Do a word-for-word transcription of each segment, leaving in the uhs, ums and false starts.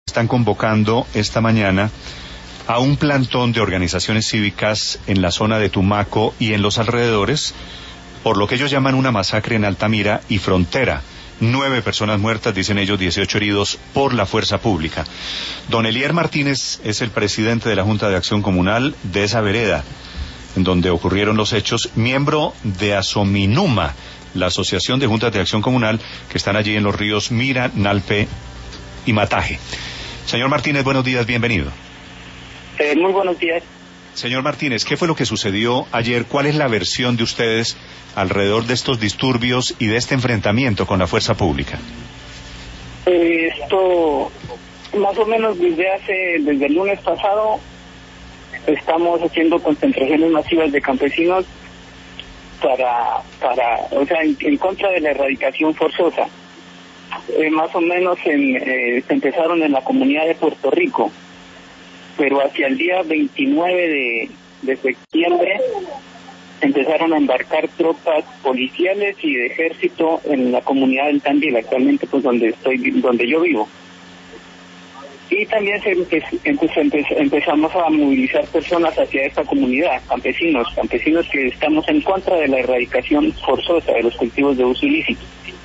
Están convocando esta mañana a un plantón de organizaciones cívicas en la zona de Tumaco y en los alrededores, por lo que ellos llaman una masacre en Altamira y Frontera. Nueve personas muertas, dicen ellos, dieciocho heridos por la fuerza pública. Don Elier Martínez es el presidente de la Junta de Acción Comunal de esa vereda, en donde ocurrieron los hechos, miembro de Asominuma, la Asociación de Juntas de Acción Comunal, que están allí en los ríos Mira, Nalpe y Mataje. Señor Martínez, buenos días, bienvenido. Eh, muy buenos días. Señor Martínez, ¿qué fue lo que sucedió ayer? ¿Cuál es la versión de ustedes alrededor de estos disturbios y de este enfrentamiento con la fuerza pública? Eh, esto, más o menos desde hace, desde el lunes pasado, estamos haciendo concentraciones masivas de campesinos para, para, o sea, en, en contra de la erradicación forzosa. Eh, más o menos en, eh, se empezaron en la comunidad de Puerto Rico, pero hacia el día veintinueve de, de septiembre empezaron a embarcar tropas policiales y de ejército en la comunidad del Tandil, actualmente pues donde estoy, donde yo vivo. Y también se empe empe empe empezamos a movilizar personas hacia esta comunidad, campesinos, campesinos que estamos en contra de la erradicación forzosa de los cultivos de uso ilícito.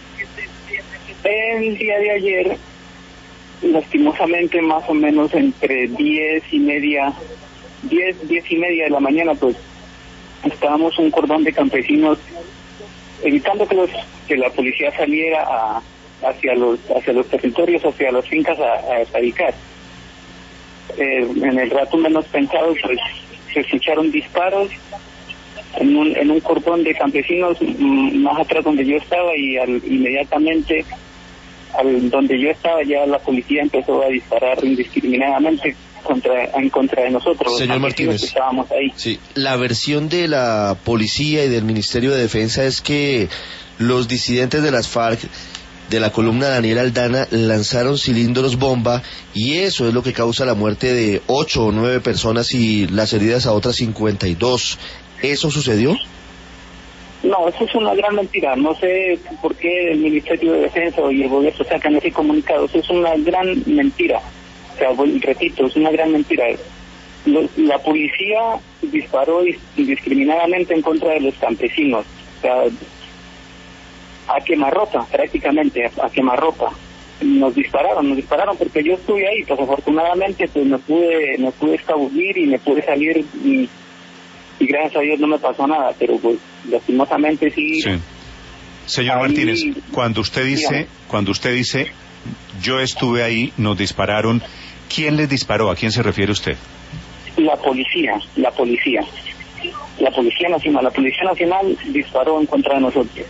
El día de ayer, lastimosamente, más o menos entre diez y media, diez, diez y media de la mañana, pues, estábamos un cordón de campesinos evitando que los, que la policía saliera a, hacia los, hacia los territorios, hacia las fincas a, a erradicar. Eh, en el rato menos pensado, pues, se escucharon disparos en un, en un cordón de campesinos m más atrás donde yo estaba y al, inmediatamente al donde yo estaba ya la policía empezó a disparar indiscriminadamente contra en contra de nosotros. Señor Martínez, que estábamos ahí. Sí, la versión de la policía y del Ministerio de Defensa es que los disidentes de las FARC, de la columna Daniel Aldana, lanzaron cilindros bomba y eso es lo que causa la muerte de ocho o nueve personas y las heridas a otras cincuenta y dos. ¿Eso sucedió? No, eso es una gran mentira. No sé por qué el Ministerio de Defensa y el gobierno sacan ese comunicado. Eso es una gran mentira. O sea, repito, es una gran mentira. La policía disparó indiscriminadamente en contra de los campesinos. O sea, a quemarropa, prácticamente, a quemarropa. Nos dispararon, nos dispararon porque yo estuve ahí. Pues afortunadamente pues me pude, me pude escabullir y me pude salir y, y gracias a Dios no me pasó nada, pero pues lastimosamente sí. Sí. Señor ahí, Martínez, cuando usted dice, dígame. cuando usted dice, yo estuve ahí, nos dispararon, ¿quién les disparó? ¿A quién se refiere usted? La policía, la policía, la policía nacional, la policía nacional disparó en contra de nosotros.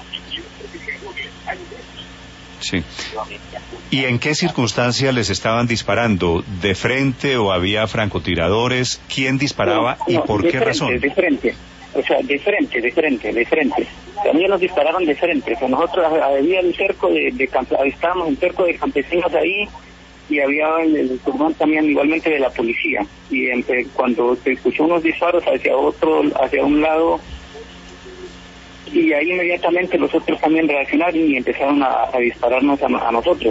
Sí. ¿Y en qué circunstancias les estaban disparando? ¿De frente o había francotiradores? ¿Quién disparaba no, no, y por qué frente, razón? De frente, o sea, de frente, de frente, de frente. También nos dispararon de frente. O sea, nosotros había el cerco de, de estábamos en cerco de campesinos ahí y había el, el cordón también igualmente de la policía. Y entre, cuando se escuchó unos disparos hacia otro, hacia un lado, y ahí inmediatamente los otros también reaccionaron y empezaron a, a dispararnos a, a nosotros.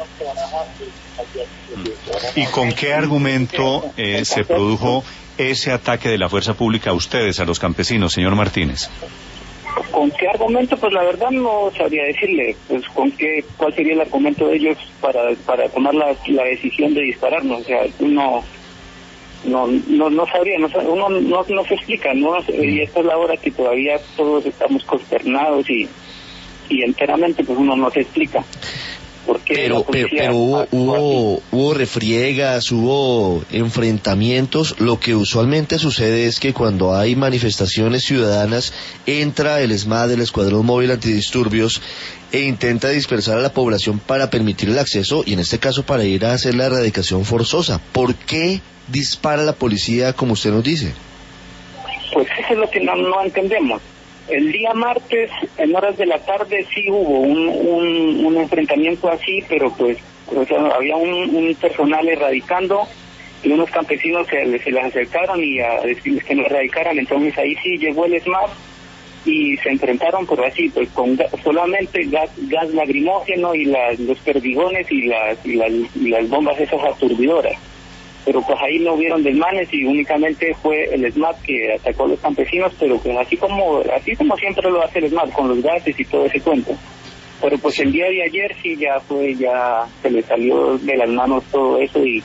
¿Y con qué argumento eh, se produjo ese ataque de la fuerza pública a ustedes, a los campesinos, señor Martínez? ¿Con qué argumento? Pues la verdad no sabría decirle, pues con qué, cuál sería el argumento de ellos para para tomar la, la decisión de dispararnos. O sea, uno no no no sabría, no, uno no, no se explica, ¿no? Y esta es la hora que todavía todos estamos consternados y y enteramente pues uno no se explica. Pero, pero, pero hubo, hubo, hubo refriegas, hubo enfrentamientos. Lo que usualmente sucede es que cuando hay manifestaciones ciudadanas, entra el ESMAD, el Escuadrón Móvil Antidisturbios, e intenta dispersar a la población para permitir el acceso, y en este caso para ir a hacer la erradicación forzosa. ¿Por qué dispara la policía como usted nos dice? Pues eso es lo que no, no entendemos. El día martes, en horas de la tarde, sí hubo un, un, un enfrentamiento así, pero pues o sea, había un, un personal erradicando y unos campesinos se, se les acercaron y a decirles que no erradicaran. Entonces ahí sí llegó el ESMAD y se enfrentaron por así, pues con gas, solamente gas, gas lacrimógeno y las, los perdigones y las, y las y las bombas esas aturdidoras. Pero pues ahí no hubieron desmanes y únicamente fue el SMAT que atacó a los campesinos, pero pues así como así como siempre lo hace el SMAT, con los gases y todo ese cuento. Pero pues el día de ayer sí ya fue, ya se le salió de las manos todo eso y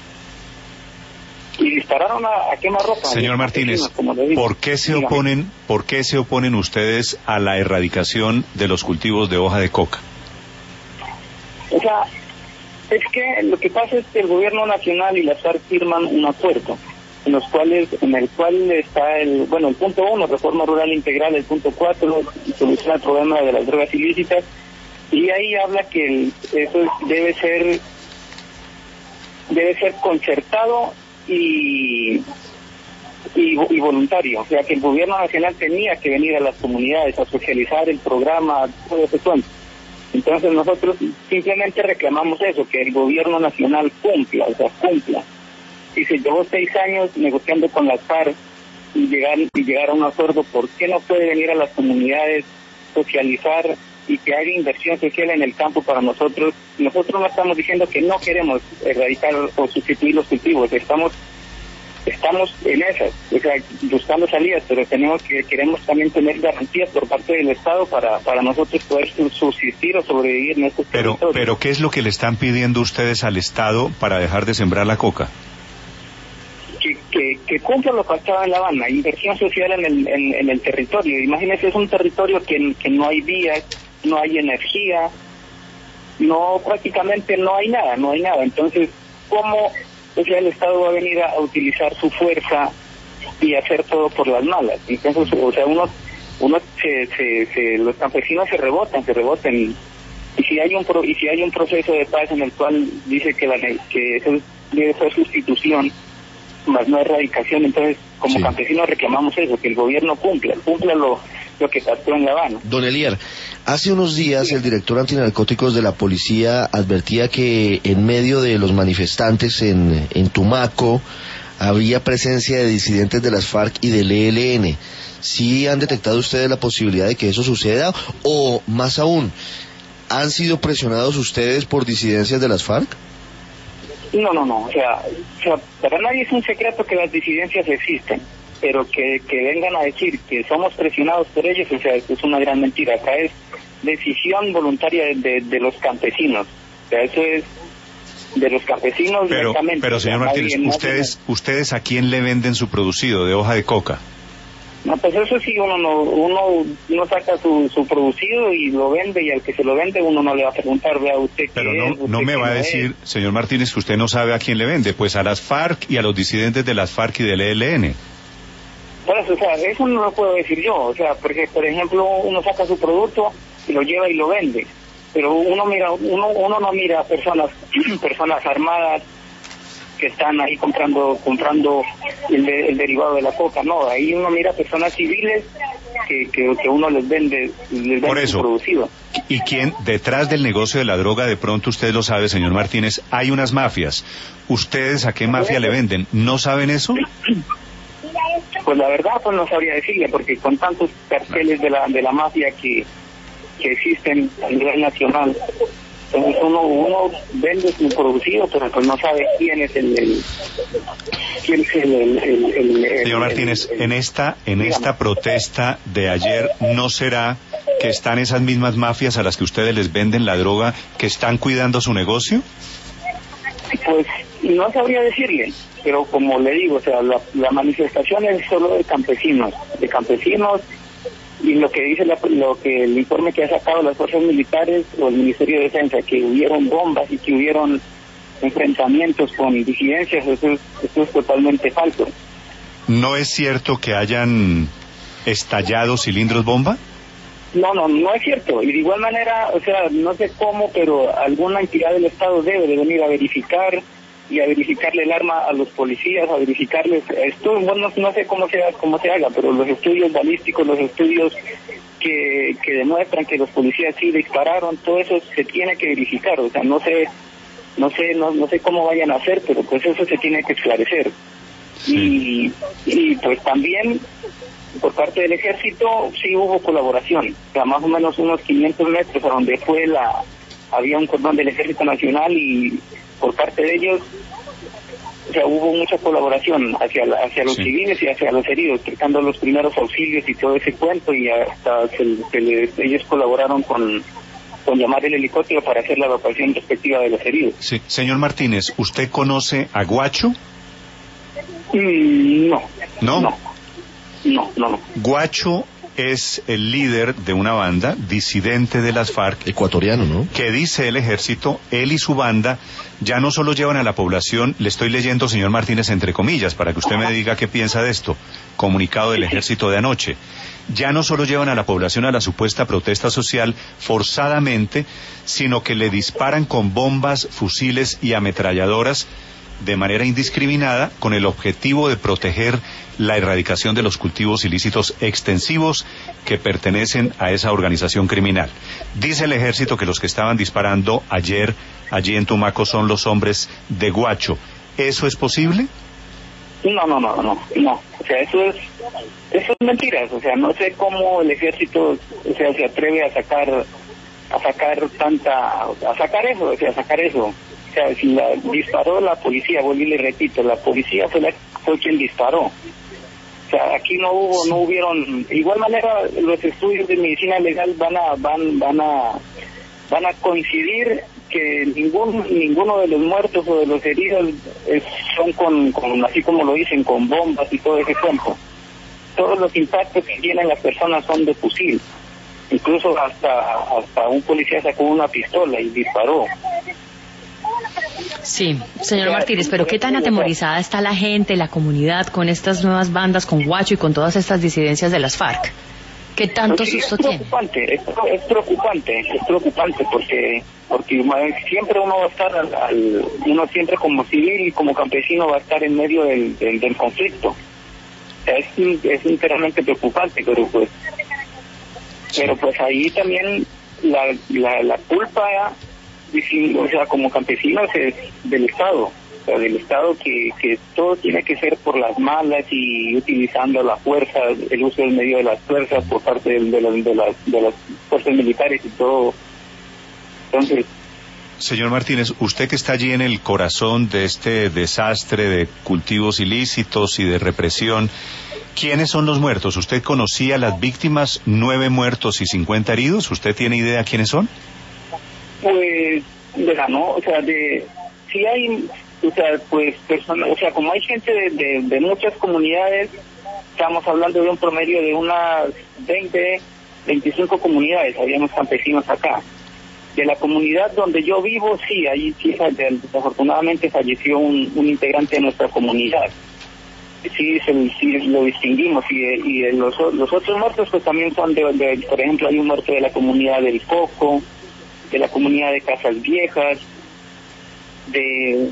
y dispararon a, a quemarropa. Señor Martínez, ¿por qué se Dígame. oponen, por qué se oponen ustedes a la erradicación de los cultivos de hoja de coca? O sea, es que lo que pasa es que el gobierno nacional y las FARC firman un acuerdo en los cuales, en el cual está el, bueno, el punto uno, reforma rural integral, el punto cuatro, solución al problema de las drogas ilícitas, y ahí habla que el, eso debe ser, debe ser concertado y, y y voluntario, o sea que el gobierno nacional tenía que venir a las comunidades a socializar el programa, todo ese cuento. Entonces nosotros simplemente reclamamos eso, que el gobierno nacional cumpla, o sea, cumpla. Si se llevó seis años negociando con las FARC y llegar, y llegar a un acuerdo, ¿por qué no puede venir a las comunidades, socializar y que haga inversión social en el campo para nosotros? Nosotros no estamos diciendo que no queremos erradicar o sustituir los cultivos, estamos estamos en esas, o sea, buscando salidas, pero tenemos que queremos también tener garantías por parte del Estado para para nosotros poder subsistir o sobrevivir en estos pero, territorios. Pero, ¿qué es lo que le están pidiendo ustedes al Estado para dejar de sembrar la coca? Que, que, que cumpla lo pactado en La Habana, inversión social en el, en, en el territorio. Imagínese, es un territorio que, que no hay vías, no hay energía, no, prácticamente no hay nada, no hay nada. Entonces, ¿cómo o sea, el Estado va a venir a, a utilizar su fuerza y hacer todo por las malas? Entonces, o sea, uno, uno se, se, se, los campesinos se rebotan, se rebotan y, y si hay un pro, y si hay un proceso de paz en el cual dice que la que eso debe ser sustitución, más no erradicación, entonces como sí. campesinos reclamamos eso, que el gobierno cumpla, cumpla lo, lo que pactó en La Habana. Don Elier, hace unos días sí. el director antinarcóticos de la policía advertía que en medio de los manifestantes en, en Tumaco había presencia de disidentes de las FARC y del E L N. ¿Sí han detectado ustedes la posibilidad de que eso suceda? O más aún, ¿han sido presionados ustedes por disidencias de las FARC? No, no, no, o sea, o sea, para nadie es un secreto que las disidencias existen, pero que, que vengan a decir que somos presionados por ellos, o sea, es una gran mentira. Acá es decisión voluntaria de, de, de los campesinos, o sea, eso es de los campesinos pero, directamente. Pero, señor Martínez, ¿ustedes, ¿ustedes a quién le venden su producido de hoja de coca? No, pues eso sí, uno no, uno, uno saca su, su producido y lo vende, y al que se lo vende uno no le va a preguntar, vea usted qué Pero no, es, no me va a decir, es. señor Martínez, que usted no sabe a quién le vende, pues a las FARC y a los disidentes de las FARC y del E L N. Pues, o sea, eso no lo puedo decir yo, o sea, porque, por ejemplo, uno saca su producto y lo lleva y lo vende, pero uno mira, uno, uno no mira personas, personas armadas que están ahí comprando comprando el, de, el derivado de la coca, no, ahí uno mira personas civiles que, que, que uno les vende, les vende Por eso, su producido. ¿Y quién, detrás del negocio de la droga, de pronto usted lo sabe, señor Martínez, hay unas mafias? ¿Ustedes a qué mafia le venden? ¿No saben eso? Pues la verdad, pues no sabría decirle, porque con tantos carteles de la de la mafia que, que existen a nivel nacional, entonces uno, uno vende su producido, pero pues no sabe quién es el, el quién es el, el, el, el, el señor Martínez, el, el, en esta en digamos. esta protesta de ayer, ¿no será que están esas mismas mafias a las que ustedes les venden la droga que están cuidando su negocio? Pues no sabría decirle, pero como le digo, o sea, la, la manifestación es solo de campesinos, de campesinos. Y lo que dice la, lo que el informe que ha sacado las fuerzas militares o el Ministerio de Defensa, que hubieron bombas y que hubieron enfrentamientos con disidencias, eso es, eso es totalmente falso. ¿No es cierto que hayan estallado cilindros bomba? No, no, no es cierto. Y de igual manera, o sea, no sé cómo, pero alguna entidad del Estado debe de venir a verificar y a verificarle el arma a los policías, a verificarles esto, bueno, no sé cómo se, cómo se haga, pero los estudios balísticos, los estudios que, que demuestran que los policías sí dispararon, todo eso se tiene que verificar, o sea, no sé, no sé, no, no sé cómo vayan a hacer, pero pues eso se tiene que esclarecer. Sí. Y, y pues también por parte del ejército sí hubo colaboración, o sea, más o menos unos quinientos metros a donde fue la, había un cordón del Ejército Nacional y por parte de ellos, o sea, hubo mucha colaboración hacia la, hacia los sí. civiles y hacia los heridos, prestando los primeros auxilios y todo ese cuento, y hasta se, se les, ellos colaboraron con, con llamar el helicóptero para hacer la evacuación respectiva de los heridos. Sí, señor Martínez, ¿usted conoce a Guacho? Mm, no. ¿No? No. No, no, no. Guacho es el líder de una banda disidente de las FARC, ecuatoriano, ¿no? Que dice el ejército, él y su banda ya no solo llevan a la población, le estoy leyendo, señor Martínez, entre comillas, para que usted me diga qué piensa de esto, comunicado del ejército de anoche, ya no solo llevan a la población a la supuesta protesta social forzadamente, sino que le disparan con bombas, fusiles y ametralladoras de manera indiscriminada con el objetivo de proteger la erradicación de los cultivos ilícitos extensivos que pertenecen a esa organización criminal. Dice el ejército que los que estaban disparando ayer allí en Tumaco son los hombres de Guacho. ¿Eso es posible? No, no, no, no, no. O sea, eso es, eso es mentiras. O sea, no sé cómo el ejército, o sea, se atreve a sacar, a sacar tanta, a sacar eso, o sea, a sacar eso. O sea, si la disparó la policía, vuelvo y le repito, la policía fue la, fue quien disparó. O sea, aquí no hubo, no hubieron, de igual manera los estudios de medicina legal van a, van, van a, van a coincidir que ningún, ninguno de los muertos o de los heridos es, son con, con, así como lo dicen, con bombas y todo ese tiempo. Todos los impactos que tienen las personas son de fusil. Incluso hasta, hasta un policía sacó una pistola y disparó. Sí, señor Martínez, pero ¿qué tan atemorizada está la gente, la comunidad, con estas nuevas bandas, con Guacho y con todas estas disidencias de las FARC? ¿Qué tanto sí, susto es tiene? Preocupante, es, es preocupante, es preocupante porque porque siempre uno va a estar, al, al, uno siempre como civil y como campesino va a estar en medio del, del, del conflicto. O sea, es, es enteramente preocupante, pero pues, pero pues ahí también la, la, la culpa, o sea, como campesinos es del Estado, o sea, del Estado que, que todo tiene que ser por las malas y utilizando la fuerza, el uso del medio de las fuerzas por parte de, de, las, de, las, de las fuerzas militares y todo. Entonces, señor Martínez, usted que está allí en el corazón de este desastre de cultivos ilícitos y de represión, ¿quiénes son los muertos? ¿Usted conocía las víctimas, nueve muertos y cincuenta heridos? ¿Usted tiene idea quiénes son? Pues, de no, o sea, de, sí hay, o sea, pues, personas, o sea, como hay gente de, de, de muchas comunidades, estamos hablando de un promedio de unas veinte, veinticinco comunidades, habíamos campesinos acá. De la comunidad donde yo vivo, sí, ahí sí, desafortunadamente falleció un, un integrante de nuestra comunidad. Sí, se, sí lo distinguimos, y, y de los, los otros muertos pues también son de, de, por ejemplo, hay un muerto de la comunidad del Coco, de la comunidad de Casas Viejas, de...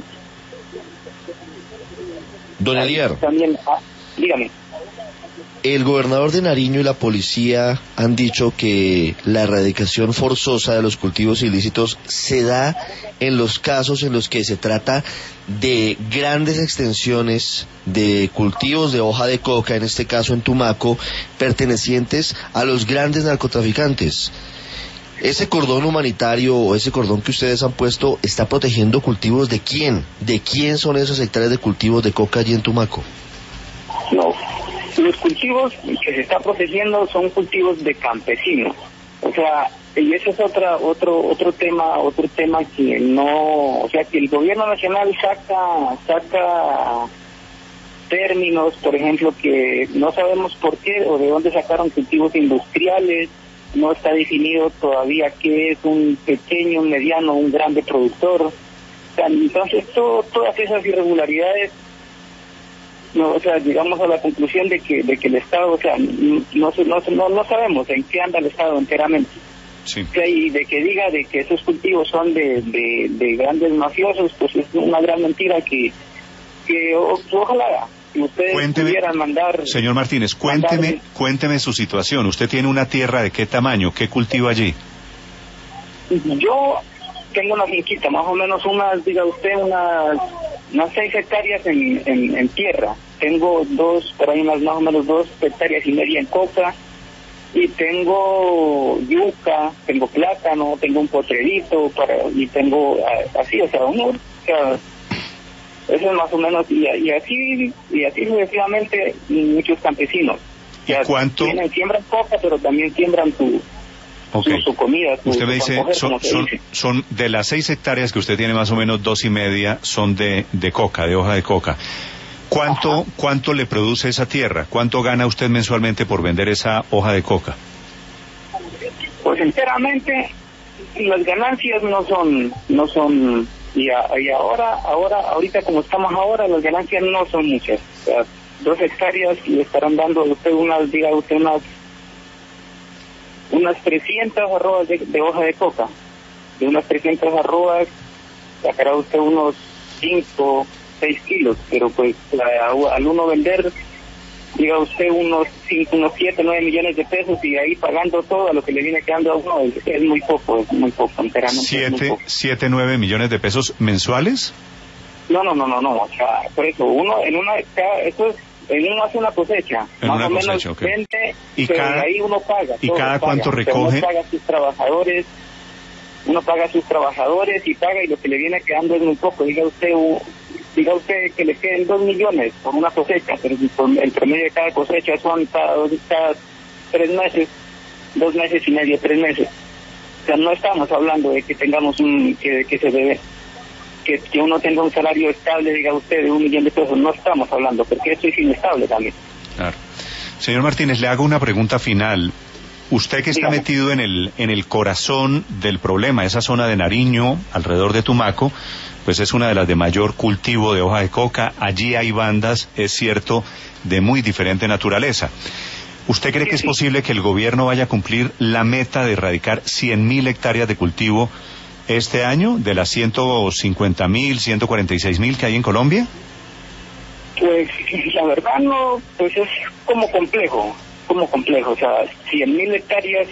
Don Eliar. También, ah, dígame. El gobernador de Nariño y la policía han dicho que la erradicación forzosa de los cultivos ilícitos se da en los casos en los que se trata de grandes extensiones de cultivos de hoja de coca, en este caso en Tumaco, pertenecientes a los grandes narcotraficantes. ¿Ese cordón humanitario o ese cordón que ustedes han puesto está protegiendo cultivos de quién? ¿De quién son esos hectáreas de cultivos de coca allí en Tumaco? No, los cultivos que se está protegiendo son cultivos de campesinos. O sea, y ese es otra, otro otro tema otro tema que no, o sea, que el gobierno nacional saca saca términos, por ejemplo, que no sabemos por qué o de dónde sacaron cultivos industriales. No está definido todavía qué es un pequeño, un mediano, un grande productor. O sea, entonces, todo, todas esas irregularidades, no, o sea, llegamos a la conclusión de que de que el Estado, o sea, no no no, no sabemos en qué anda el Estado enteramente. Sí. O sea, y de que diga de que esos cultivos son de, de, de grandes mafiosos, pues es una gran mentira que, que o, ojalá... Si ustedes cuénteme, pudieran mandar... Señor Martínez, cuénteme, mandar, cuénteme su situación. ¿Usted tiene una tierra de qué tamaño? ¿Qué cultiva allí? Yo tengo una finquita, más o menos unas, diga usted, unas, unas seis hectáreas en, en, en tierra. tengo dos, por ahí más, más o menos dos hectáreas y media en coca, y tengo yuca, tengo plátano, tengo un potrerito, para, y tengo así, o sea, uno, o sea, eso es más o menos, y, y así, y así sucesivamente muchos campesinos. ¿Y o sea, cuánto? Tienen, siembran coca, pero también siembran tu, okay. su, su comida. Su, usted me dice, coger, son, son, dice. son de las seis hectáreas que usted tiene, más o menos dos y media son de, de coca, de hoja de coca. ¿Cuánto, ¿Cuánto le produce esa tierra? ¿Cuánto gana usted mensualmente por vender esa hoja de coca? Pues enteramente las ganancias no son, no son, y, a, y ahora, ahora, ahorita como estamos ahora, las ganancias no son muchas. O sea, dos hectáreas le estarán dando a usted unas, diga usted unas, unas trescientas arrobas de, de hoja de coca. De unas trescientas arrobas sacará usted unos cinco, seis kilos, pero pues la, al uno vender, diga usted unos cinco, unos siete, nueve millones de pesos, y ahí pagando todo a lo que le viene quedando a uno, es, es muy poco, es muy poco, enteramente. ¿Siete, siete, nueve millones de pesos mensuales? No, no, no, no, no, o sea, por eso, uno, en una, eso es, en uno hace una cosecha, en más una o cosecha, menos okay. vende, y pero cada, ahí uno paga. ¿Y cada cuánto paga. recoge? Uno paga a sus trabajadores, uno paga a sus trabajadores y paga, y lo que le viene quedando es muy poco, diga usted, diga usted que le queden dos millones por una cosecha, pero el promedio de cada cosecha son cada, dos, cada tres meses, dos meses y medio, tres meses. O sea, no estamos hablando de que tengamos un, que, que se debe, que, que uno tenga un salario estable, diga usted, de un millón de pesos, no estamos hablando, porque esto es inestable también. Claro. Señor Martínez, le hago una pregunta final. Usted que está Dígame. metido en el, en el corazón del problema, esa zona de Nariño, alrededor de Tumaco, pues es una de las de mayor cultivo de hoja de coca. Allí hay bandas, es cierto, de muy diferente naturaleza. ¿Usted cree que es posible que el gobierno vaya a cumplir la meta de erradicar cien mil hectáreas de cultivo este año, de las ciento cincuenta mil, ciento cuarenta y seis mil que hay en Colombia? Pues la verdad no, pues es como complejo, como complejo, o sea, cien mil hectáreas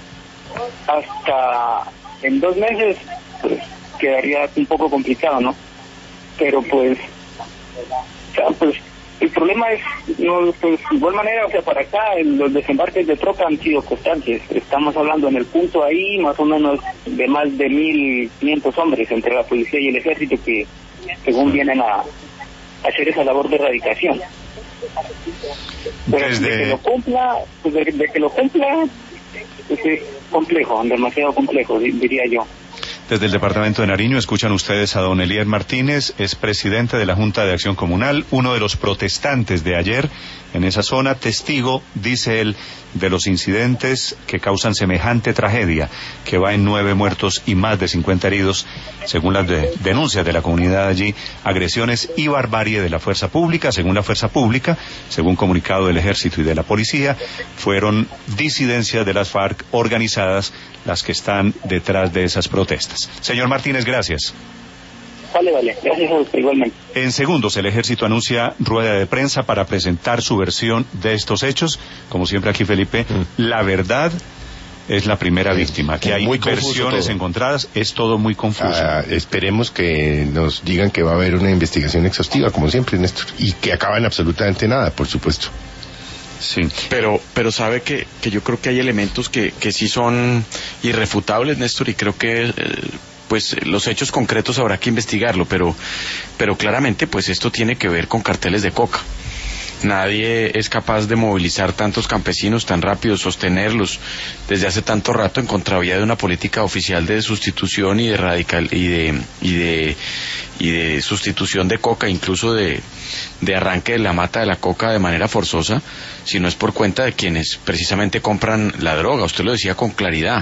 hasta en dos meses, pues quedaría un poco complicado, ¿no? Pero pues, o sea, pues el problema es, no, pues de igual manera, o sea, para acá el, los desembarques de tropa han sido constantes. Estamos hablando en el punto ahí más o menos de más de mil quinientos hombres entre la policía y el ejército que según vienen a, a hacer esa labor de erradicación. Pero Desde... de que lo cumpla, pues de, de que lo cumpla, pues es complejo, demasiado complejo, diría yo. Desde el departamento de Nariño escuchan ustedes a don Elías Martínez, es presidente de la Junta de Acción Comunal, uno de los protestantes de ayer en esa zona, testigo, dice él, de los incidentes que causan semejante tragedia, que va en nueve muertos y más de cincuenta heridos, según las de, denuncias de la comunidad allí, agresiones y barbarie de la fuerza pública. Según la fuerza pública, según comunicado del ejército y de la policía, fueron disidencias de las FARC organizadas las que están detrás de esas protestas. Señor Martínez, gracias. Vale, vale, gracias a usted igualmente. En segundos, el ejército anuncia rueda de prensa para presentar su versión de estos hechos. Como siempre aquí, Felipe, mm. la verdad es la primera víctima. Aquí hay muy versiones todo. encontradas, es todo muy confuso. Ah, esperemos que nos digan que va a haber una investigación exhaustiva, como siempre, Néstor, y que acaba en absolutamente nada, por supuesto. Sí, pero pero sabe que, que yo creo que hay elementos que, que sí son irrefutables, Néstor, y creo que eh, pues los hechos concretos habrá que investigarlo, pero pero claramente pues esto tiene que ver con carteles de coca. Nadie es capaz de movilizar tantos campesinos tan rápido, sostenerlos desde hace tanto rato en contravía de una política oficial de sustitución y de radical y de y de y de sustitución de coca, incluso de de arranque de la mata de la coca de manera forzosa, si no es por cuenta de quienes precisamente compran la droga. Usted lo decía con claridad.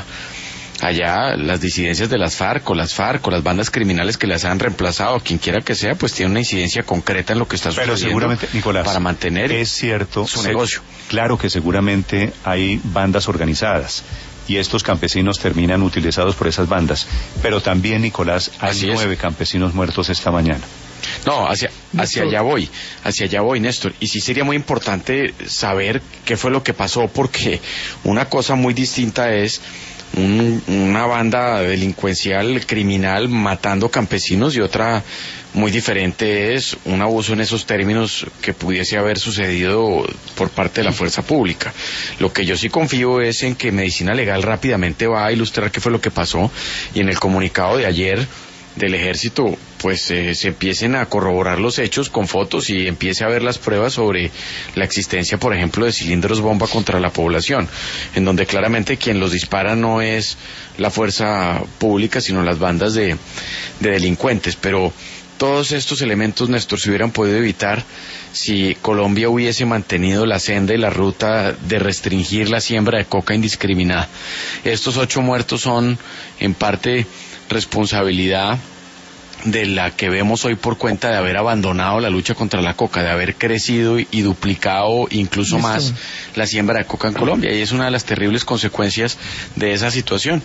Allá las disidencias de las FARC o las FARC o las bandas criminales que las han reemplazado, quien quiera que sea, pues tiene una incidencia concreta en lo que está sucediendo. Pero seguramente, Nicolás, para mantener es cierto, su negocio. Claro que seguramente hay bandas organizadas y estos campesinos terminan utilizados por esas bandas. Pero también, Nicolás, hay Así nueve es. campesinos muertos esta mañana. No, hacia, hacia allá voy, hacia allá voy, Néstor. Y sí sería muy importante saber qué fue lo que pasó, porque una cosa muy distinta es un, una banda delincuencial, criminal, matando campesinos, y otra muy diferente es un abuso en esos términos que pudiese haber sucedido por parte de la fuerza pública. Lo que yo sí confío es en que Medicina Legal rápidamente va a ilustrar qué fue lo que pasó, y en el comunicado de ayer del Ejército pues eh, se empiecen a corroborar los hechos con fotos y empiece a ver las pruebas sobre la existencia, por ejemplo, de cilindros bomba contra la población, en donde claramente quien los dispara no es la fuerza pública, sino las bandas de, de delincuentes. Pero todos estos elementos, Néstor, se hubieran podido evitar si Colombia hubiese mantenido la senda y la ruta de restringir la siembra de coca indiscriminada. Estos ocho muertos son en parte responsabilidad de la que vemos hoy por cuenta de haber abandonado la lucha contra la coca, de haber crecido y, y duplicado incluso ¿Listo? más la siembra de coca en Colombia, y es una de las terribles consecuencias de esa situación.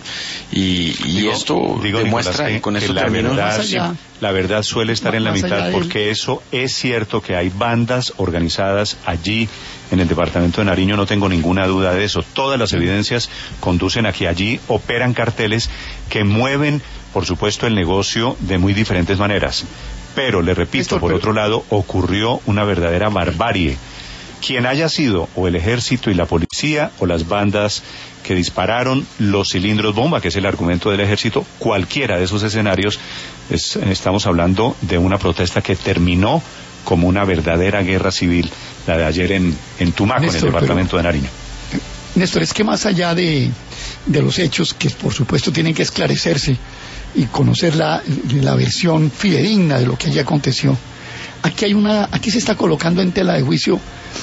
Y, y digo, esto digo, demuestra, Nicolás, y con esto la termino, verdad, sí, la verdad suele estar en la mitad, porque eso es cierto que hay bandas organizadas allí en el departamento de Nariño, no tengo ninguna duda de eso. Todas las evidencias conducen a que allí operan carteles que mueven, por supuesto, el negocio de muy diferentes maneras. Pero, le repito, por otro lado, ocurrió una verdadera barbarie. Quien haya sido o el ejército y la policía o las bandas que dispararon los cilindros bomba, que es el argumento del ejército, cualquiera de esos escenarios, es, estamos hablando de una protesta que terminó como una verdadera guerra civil, la de ayer en, en Tumaco, Néstor, en el departamento pero, de Nariño. Néstor, es que más allá de, de los hechos, que por supuesto tienen que esclarecerse y conocer la, la versión fidedigna de lo que allí aconteció, aquí hay una, aquí se está colocando en tela de juicio,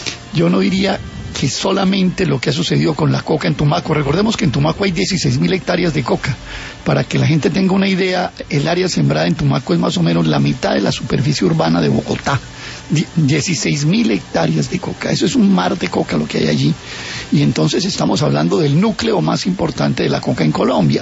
yo no diría que solamente lo que ha sucedido con la coca en Tumaco. Recordemos que en Tumaco hay dieciséis mil hectáreas de coca. Para que la gente tenga una idea, el área sembrada en Tumaco es más o menos la mitad de la superficie urbana de Bogotá. dieciséis mil hectáreas de coca. Eso es un mar de coca lo que hay allí. Y entonces estamos hablando del núcleo más importante de la coca en Colombia.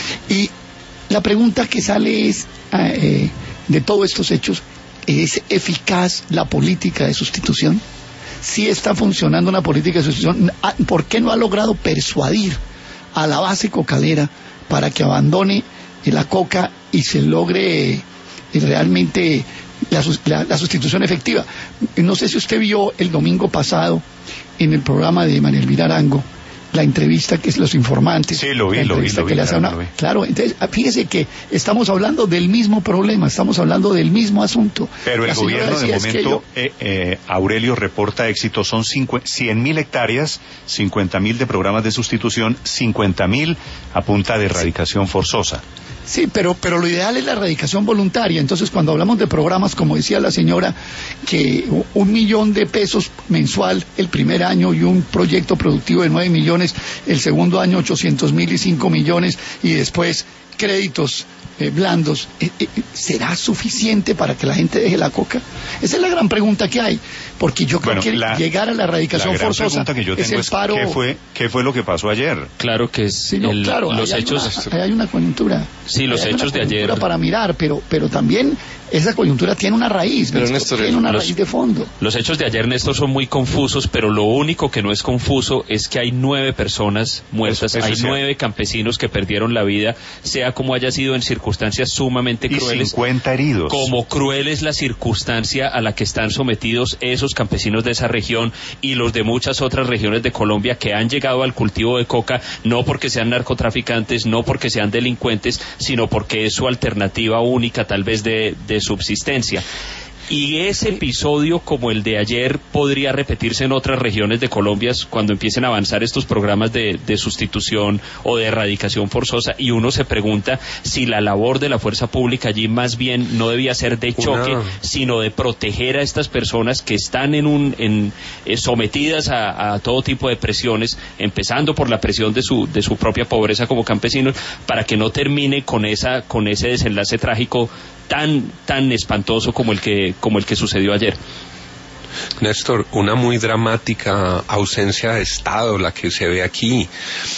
Y la pregunta que sale es, eh, de todos estos hechos, ¿es eficaz la política de sustitución? ¿Sí está funcionando una política de sustitución? ¿Por qué no ha logrado persuadir a la base cocalera para que abandone la coca y se logre realmente la, la, la sustitución efectiva? No sé si usted vio el domingo pasado en el programa de María Elvira Arango la entrevista que es Los Informantes. Sí, lo vi, lo vi, lo vi, claro, una... lo vi. Claro, entonces fíjese que estamos hablando del mismo problema, estamos hablando del mismo asunto. Pero el la gobierno de momento, yo... eh, eh, Aurelio, reporta éxito, son cien mil hectáreas, cincuenta mil de programas de sustitución, cincuenta mil a punta de erradicación forzosa. Sí, pero, pero lo ideal es la erradicación voluntaria. Entonces, cuando hablamos de programas, como decía la señora, que un millón de pesos mensual el primer año y un proyecto productivo de nueve millones, el segundo año ochocientos mil y cinco millones, y después créditos eh, blandos, eh, eh, ¿será suficiente para que la gente deje la coca? Esa es la gran pregunta que hay, porque yo creo bueno, que la, llegar a la erradicación la gran forzosa que yo es tengo el es paro... ¿qué fue, ¿Qué fue lo que pasó ayer? Claro que es sí, no, el, claro, los hay hechos... Una, hay una coyuntura. Sí, los hechos de ayer... para mirar, pero, pero también esa coyuntura tiene una raíz, pero Néstor, tiene una los, raíz de fondo. Los hechos de ayer, Néstor, son muy confusos, pero lo único que no es confuso es que hay nueve personas muertas, eso, eso hay nueve cierto. campesinos que perdieron la vida, sea como haya sido en circunstancias sumamente y crueles. cincuenta heridos. Como cruel es la circunstancia a la que están sometidos esos campesinos de esa región y los de muchas otras regiones de Colombia que han llegado al cultivo de coca, no porque sean narcotraficantes, no porque sean delincuentes, sino porque es su alternativa única, tal vez de, de subsistencia. Y ese episodio, como el de ayer, podría repetirse en otras regiones de Colombia cuando empiecen a avanzar estos programas de, de sustitución o de erradicación forzosa, y uno se pregunta si la labor de la fuerza pública allí más bien no debía ser de choque, Una... sino de proteger a estas personas que están en un en, eh, sometidas a, a todo tipo de presiones, empezando por la presión de su de su propia pobreza como campesinos, para que no termine con esa con ese desenlace trágico tan tan espantoso como el que como el que sucedió ayer. Néstor, una muy dramática ausencia de Estado la que se ve aquí.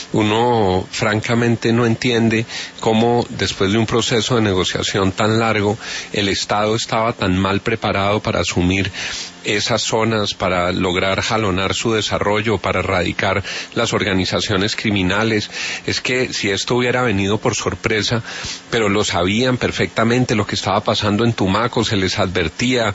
Uno francamente no entiende cómo después de un proceso de negociación tan largo el Estado estaba tan mal preparado para asumir esas zonas, para lograr jalonar su desarrollo, para erradicar las organizaciones criminales. Es que si esto hubiera venido por sorpresa, pero lo sabían perfectamente lo que estaba pasando en Tumaco, se les advertía,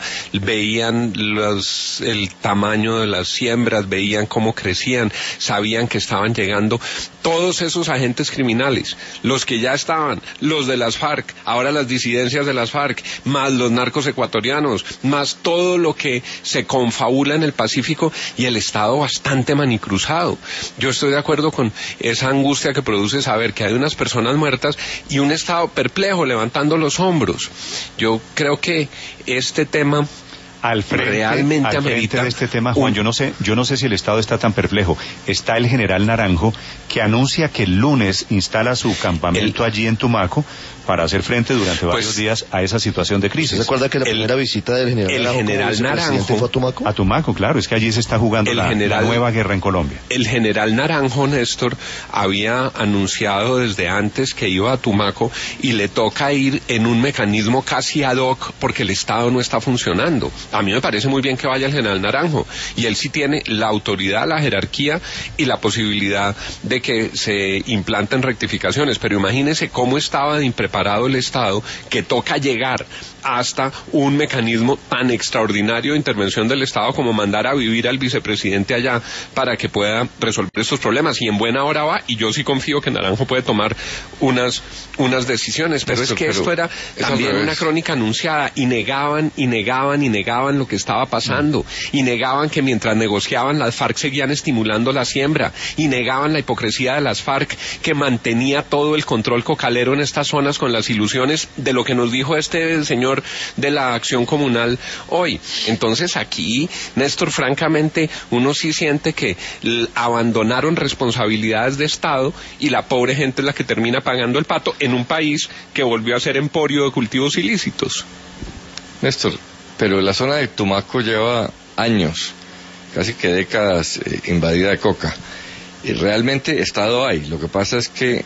veían los, el tamaño de las siembras, veían cómo crecían, sabían que estaban llegando todos esos agentes criminales, los que ya estaban, los de las FARC, ahora las disidencias de las FARC, más los narcos ecuatorianos, más todo lo que se confabula en el Pacífico, y el Estado bastante manicruzado. Yo estoy de acuerdo con esa angustia que produce saber que hay unas personas muertas y un Estado perplejo levantando los hombros. Yo creo que este tema al frente, realmente al frente de este tema, Juan, yo no sé, yo no sé si el Estado está tan perplejo. Está el general Naranjo, que anuncia que el lunes instala su campamento el, allí en Tumaco para hacer frente durante varios pues, días a esa situación de crisis. ¿Se acuerda que la el, primera visita del general el Naranjo, general Naranjo fue a Tumaco? A Tumaco, claro, es que allí se está jugando la, general, la nueva guerra en Colombia. El general Naranjo, Néstor, había anunciado desde antes que iba a Tumaco, y le toca ir en un mecanismo casi ad hoc porque el Estado no está funcionando. A mí me parece muy bien que vaya el general Naranjo, y él sí tiene la autoridad, la jerarquía y la posibilidad de que se implanten rectificaciones, pero imagínese cómo estaba de impreparado el Estado, que toca llegar hasta un mecanismo tan extraordinario de intervención del Estado como mandar a vivir al vicepresidente allá para que pueda resolver estos problemas, y en buena hora va, y yo sí confío que Naranjo puede tomar unas unas decisiones, pero esto, es que pero esto era también una crónica anunciada, y negaban y negaban y negaban lo que estaba pasando, y negaban que mientras negociaban las FARC seguían estimulando la siembra, y negaban la hipocresía de las FARC, que mantenía todo el control cocalero en estas zonas con las ilusiones de lo que nos dijo este señor de la acción comunal hoy. Entonces aquí, Néstor, francamente uno sí siente que abandonaron responsabilidades de Estado, y la pobre gente es la que termina pagando el pato en un país que volvió a ser emporio de cultivos ilícitos. Néstor, pero la zona de Tumaco lleva años, casi que décadas, eh, invadida de coca, y realmente Estado hay. Lo que pasa es que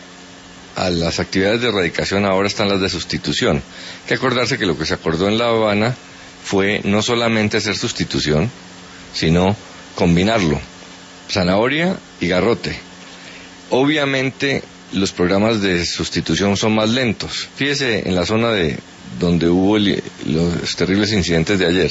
a las actividades de erradicación ahora están las de sustitución. Hay que acordarse que lo que se acordó en La Habana fue no solamente hacer sustitución, sino combinarlo, zanahoria y garrote. Obviamente los programas de sustitución son más lentos. Fíjese en la zona de donde hubo el, los terribles incidentes de ayer,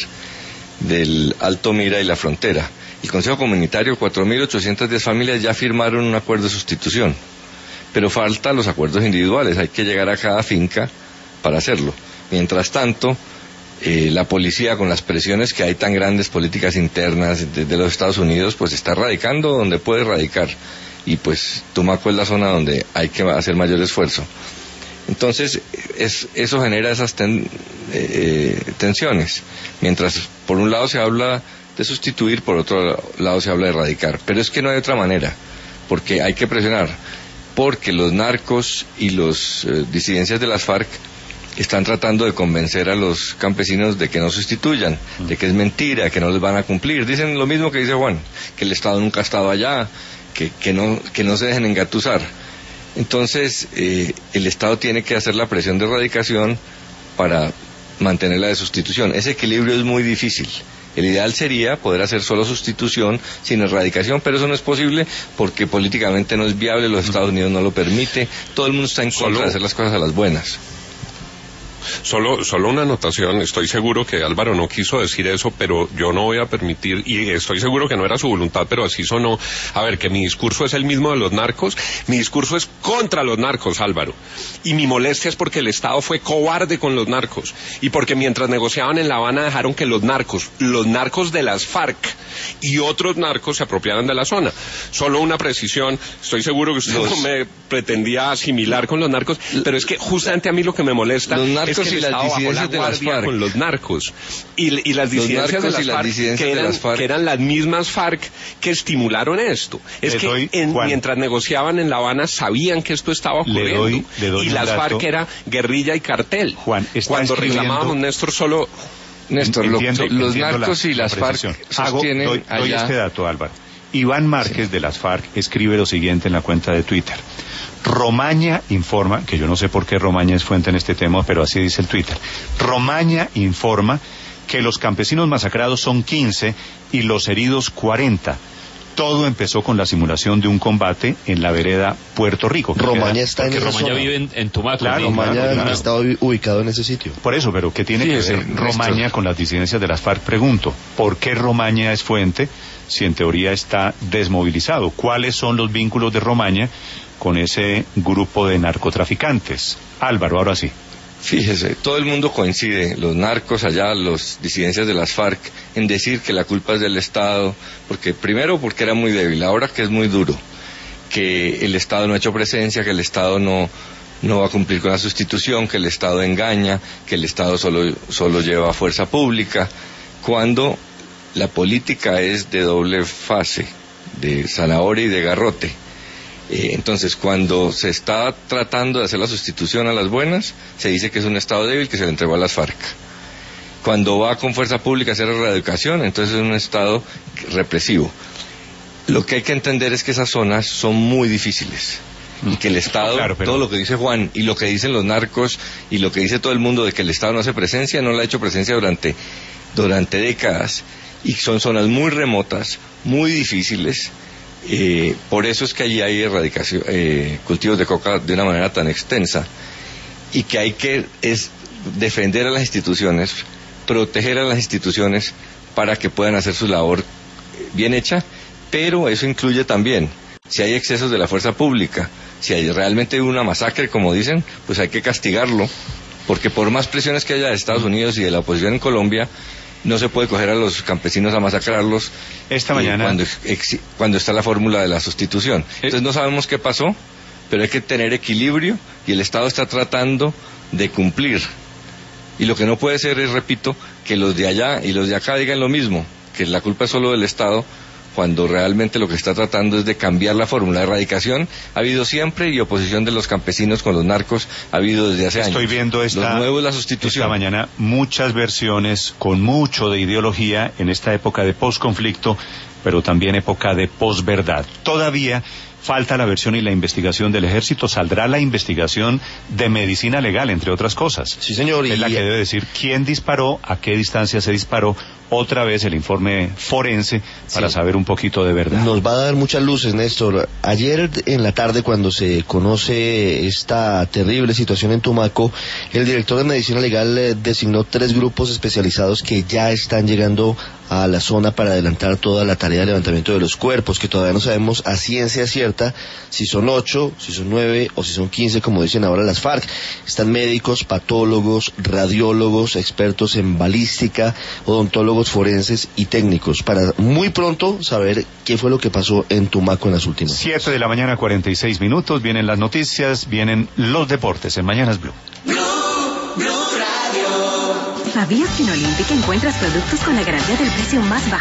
del Alto Mira y la frontera. El Consejo Comunitario, cuatro mil ochocientas diez familias ya firmaron un acuerdo de sustitución, pero faltan los acuerdos individuales, hay que llegar a cada finca para hacerlo. Mientras tanto, eh, la policía, con las presiones que hay tan grandes, políticas internas de, de los Estados Unidos, pues está radicando donde puede radicar, y pues Tumaco es la zona donde hay que hacer mayor esfuerzo. Entonces, es, eso genera esas ten, eh, tensiones, mientras por un lado se habla de sustituir, por otro lado se habla de erradicar, pero es que no hay otra manera, porque hay que presionar, porque los narcos y los eh, disidencias de las FARC están tratando de convencer a los campesinos de que no sustituyan, de que es mentira, que no les van a cumplir. Dicen lo mismo que dice Juan, que el Estado nunca ha estado allá, que, que, no, que no se dejen engatusar. Entonces, eh, el Estado tiene que hacer la presión de erradicación para mantener la de sustitución. Ese equilibrio es muy difícil. El ideal sería poder hacer solo sustitución sin erradicación, pero eso no es posible porque políticamente no es viable, los Estados Unidos no lo permite, todo el mundo está en contra solo... de hacer las cosas a las buenas. Solo, solo una anotación, estoy seguro que Álvaro no quiso decir eso, pero yo no voy a permitir, y estoy seguro que no era su voluntad, pero así sonó, a ver, que mi discurso es el mismo de los narcos, mi discurso es contra los narcos, Álvaro, y mi molestia es porque el Estado fue cobarde con los narcos, y porque mientras negociaban en La Habana dejaron que los narcos, los narcos de las FARC y otros narcos se apropiaran de la zona. Solo una precisión, estoy seguro que usted los... no me pretendía asimilar con los narcos, pero es que justamente a mí lo que me molesta es que el y las Estado bajó la de las guardia FARC. Con los narcos y, y las disidencias de las, las FARC, disidencias que, eran, de las FARC que eran las mismas FARC que estimularon esto. Es le que doy, en, mientras negociaban en La Habana sabían que esto estaba ocurriendo, le doy, le doy y las dato. FARC era guerrilla y cartel. Juan, cuando reclamábamos, Néstor, solo Néstor, entiendo, lo, los entiendo narcos la, y las FARC sostienen Hago, doy, allá... doy este dato, Álvaro. Iván Márquez, sí, de las FARC escribe lo siguiente en la cuenta de Twitter. Romaña informa, que yo no sé por qué Romaña es fuente en este tema, pero así dice el Twitter. Romaña informa que los campesinos masacrados son quince y los heridos cuarenta. Todo empezó con la simulación de un combate en la vereda Puerto Rico. Romaña está en esa Romaña zona. vive en, en Tumaco. Claro, ¿sí? Romaña claro, claro. está ubicado en ese sitio. Por eso, pero ¿qué tiene Sí, que ese, ver Néstor. Romaña con las disidencias de las FARC? Pregunto, ¿por qué Romaña es fuente si en teoría está desmovilizado? ¿Cuáles son los vínculos de Romaña con ese grupo de narcotraficantes? Álvaro, ahora sí. Fíjese, todo el mundo coincide, los narcos allá, los disidencias de las FARC, en decir que la culpa es del Estado, porque primero porque era muy débil, ahora que es muy duro, que el Estado no ha hecho presencia, que el Estado no, no va a cumplir con la sustitución, que el Estado engaña, que el Estado solo, solo lleva fuerza pública, cuando la política es de doble fase, de zanahoria y de garrote. Eh, entonces, cuando se está tratando de hacer la sustitución a las buenas, se dice que es un Estado débil que se le entregó a las FARC. Cuando va con fuerza pública a hacer la reeducación, entonces es un Estado represivo. Lo que hay que entender es que esas zonas son muy difíciles y que el Estado, claro, pero... todo lo que dice Juan y lo que dicen los narcos y lo que dice todo el mundo de que el Estado no hace presencia, no la ha hecho presencia durante, durante décadas, y son zonas muy remotas, muy difíciles. Eh, por eso es que allí hay erradicación, eh, cultivos de coca de una manera tan extensa, y que hay que es defender a las instituciones, proteger a las instituciones para que puedan hacer su labor bien hecha, pero eso incluye también, si hay excesos de la fuerza pública, si hay realmente una masacre, como dicen, pues hay que castigarlo, porque por más presiones que haya de Estados Unidos y de la oposición en Colombia, no se puede coger a los campesinos a masacrarlos esta mañana cuando, cuando está la fórmula de la sustitución. Entonces no sabemos qué pasó, pero hay que tener equilibrio y el Estado está tratando de cumplir. Y lo que no puede ser es, repito, que los de allá y los de acá digan lo mismo, que la culpa es solo del Estado, cuando realmente lo que está tratando es de cambiar la fórmula. De erradicación ha habido siempre, y oposición de los campesinos con los narcos ha habido desde hace años. Estoy viendo esta, Lo nuevo es la sustitución. Esta mañana muchas versiones con mucho de ideología en esta época de posconflicto, pero también época de posverdad. Todavía falta la versión y la investigación del Ejército. Saldrá la investigación de medicina legal, entre otras cosas. Sí, señor. Es y... la que debe decir quién disparó, a qué distancia se disparó. Otra vez el informe forense para sí. saber un poquito de verdad. Nos va a dar muchas luces, Néstor. Ayer en la tarde, cuando se conoce esta terrible situación en Tumaco, el director de Medicina Legal eh, designó tres grupos especializados que ya están llegando a la zona para adelantar toda la tarea de levantamiento de los cuerpos, que todavía no sabemos a ciencia cierta si son ocho, si son nueve o si son quince, como dicen ahora las FARC. Están médicos, patólogos, radiólogos, expertos en balística, odontólogos forenses y técnicos, para muy pronto saber qué fue lo que pasó en Tumaco en las últimas. Siete de la mañana, cuarenta y seis minutos, vienen las noticias, vienen los deportes en Mañanas Blue. Blue, Blue Radio. ¿Sabías que en Olímpica encuentras productos con la garantía del precio más bajo?